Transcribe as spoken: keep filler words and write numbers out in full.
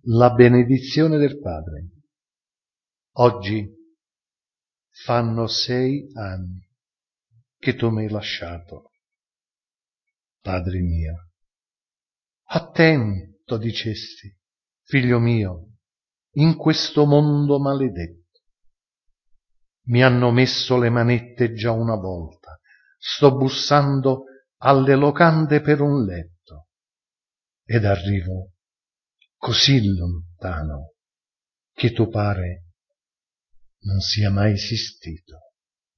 La benedizione del Padre. Oggi fanno sei anni che tu mi hai lasciato, Padre mio. Attento, dicesti, figlio mio, in questo mondo maledetto. Mi hanno messo le manette già una volta, sto bussando alle locande per un letto ed arrivo così lontano che tu pare non sia mai esistito.